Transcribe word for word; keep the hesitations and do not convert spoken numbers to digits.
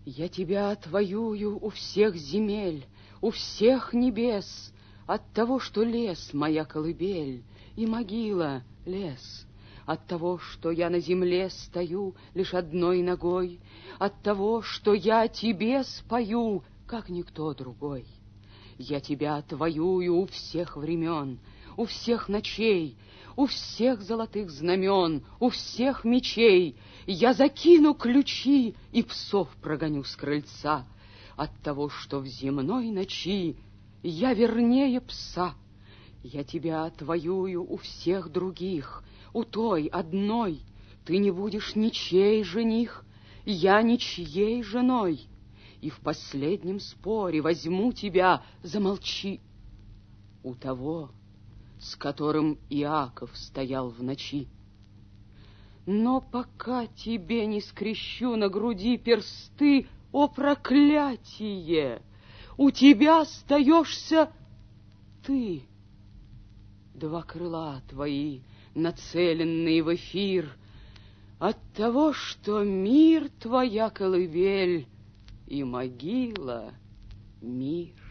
Я тебя отвоюю у всех земель, у всех небес, от того, что лес — моя колыбель, и могила — лес, от того, что я на земле стою лишь одной ногой, от того, что я тебе спою, как никто другой. Я тебя отвоюю у всех времен, у всех ночей, у всех золотых знамен, у всех мечей. Я закину ключи и псов прогоню с крыльца от того, что в земной ночи я вернее пса. Я тебя отвоюю у всех других, у той одной. Ты не будешь ничей жених, я ничьей женой. И в последнем споре возьму тебя, замолчи, у того, с которым Иаков стоял в ночи. Но пока тебе не скрещу на груди персты, о проклятие! У тебя остаешься ты. Два крыла твои, нацеленные в эфир, от того, что мир твоя колыбель и могила — мир.